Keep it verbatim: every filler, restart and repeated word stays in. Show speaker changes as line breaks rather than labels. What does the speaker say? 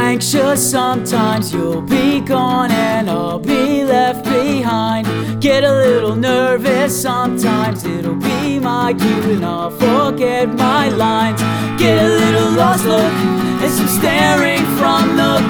anxious, sometimes you'll be gone and I'll be left behind. Get a little nervous, sometimes it'll be my cue and I'll forget my lines. Get a little lost, look, and some staring from the